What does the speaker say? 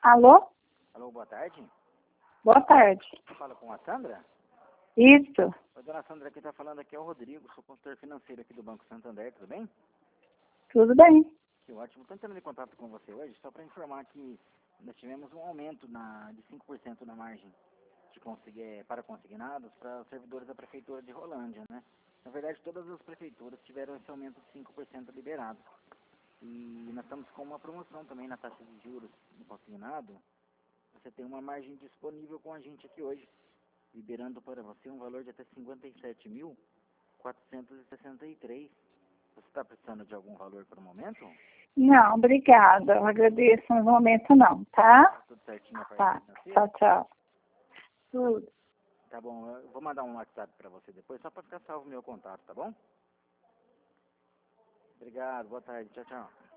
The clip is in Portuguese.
Alô? Alô, boa tarde. Boa tarde. Fala com a Sandra? Isso. Oi, dona Sandra, quem está falando aqui é o Rodrigo, sou consultor financeiro aqui do Banco Santander, tudo bem? Tudo bem. Que ótimo. Estou entrando em contato com você hoje só para informar que nós tivemos um aumento de 5% na margem para consignados para os servidores da Prefeitura de Rolândia, né? Na verdade, todas as prefeituras tiveram esse aumento de 5% liberado. E nós estamos com uma promoção também na taxa de juros no consignado. Você tem uma margem disponível com a gente aqui hoje, liberando para você um valor de até 57.463. Você está precisando de algum valor para o momento? Não, obrigada. Eu agradeço, mas no momento não, tá? Tudo certinho a parte Tá. financeira? Tchau, tchau. Tudo. Tá bom, eu vou mandar um WhatsApp para você depois, só para ficar salvo o meu contato, tá bom? Obrigado, boa tarde, tchau, tchau.